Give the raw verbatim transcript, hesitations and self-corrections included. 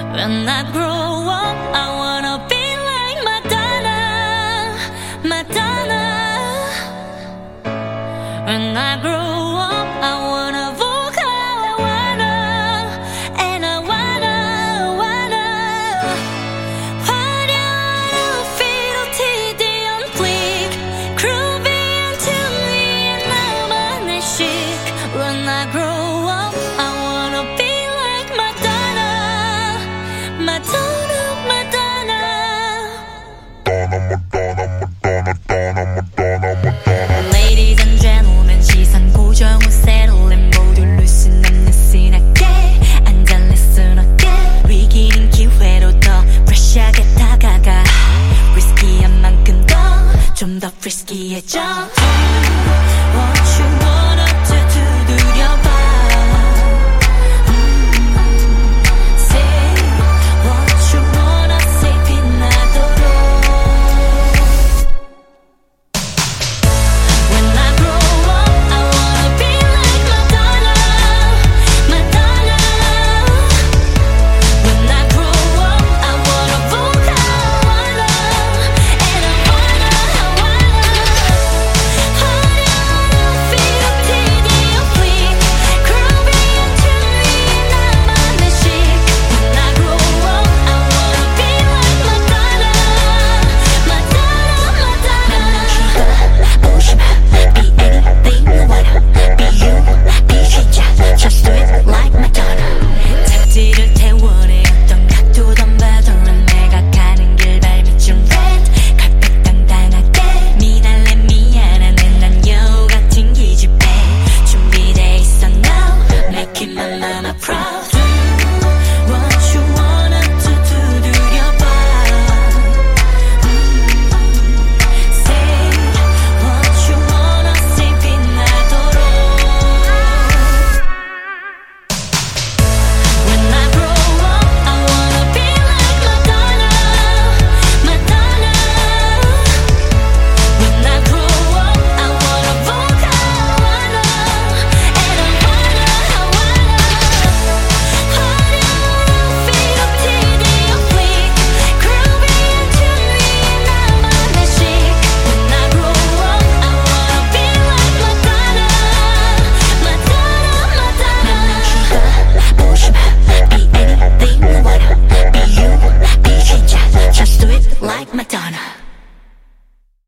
When I grow up, I wanna be like Madonna, Madonna. When I grow up, I wanna walk how I wanna, and I wanna, wanna. 화려한 outfit, 티디 on fleek, groovy until me, 나만의 chic. When I grow up, I wanna be like Madonna, Madonna, Madonna. Ladies and gentlemen, 시선 고정 후 settle 모두 loosen up 느슨하게 앉아 listen again. 위기는 기회로 더 fresh하게 다가가. Risky한 만큼 더 좀 더 friski해져.